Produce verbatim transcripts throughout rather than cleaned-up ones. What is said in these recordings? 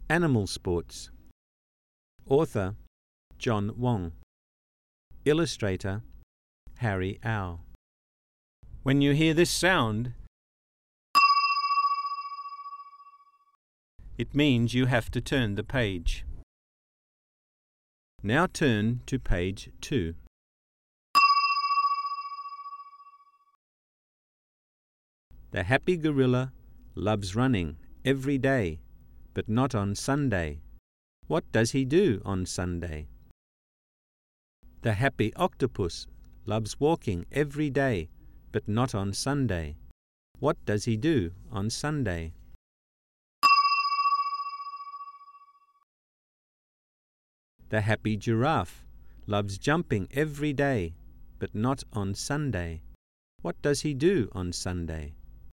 Animal Sports. Author John Wong. Illustrator Harry Au. When you hear this sound, it means you have to turn the page. Now turn to page two. The happy gorilla loves running every day, but not on Sunday. What does he do on Sunday? The happy octopus loves walking every day, but not on Sunday. What does he do on Sunday? The happy giraffe loves jumping every day, but not on Sunday. What does he do on Sunday?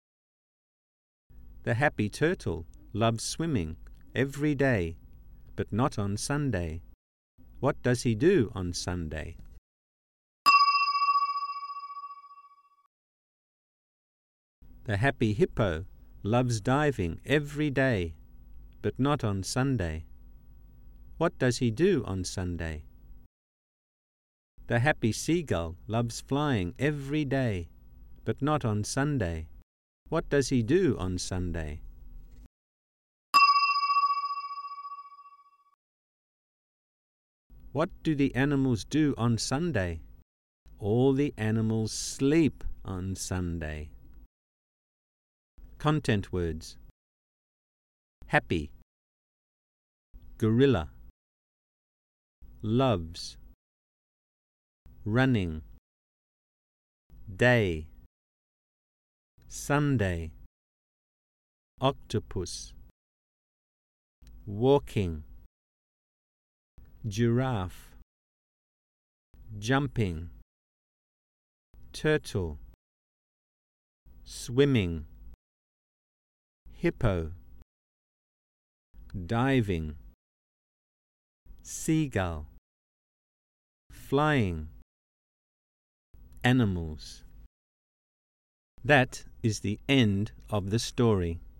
The happy turtle loves swimming every day, but not on Sunday. What does he do on Sunday? The happy hippo loves diving every day, but not on Sunday. What does he do on Sunday? The happy seagull loves flying every day, but not on Sunday. What does he do on Sunday? What do the animals do on Sunday? All the animals sleep on Sunday. Content words: happy, gorilla, loves, running, day, Sunday, octopus, walking, giraffe, jumping, turtle, swimming, hippo, diving, seagull, flying, animals. That is the end of the story.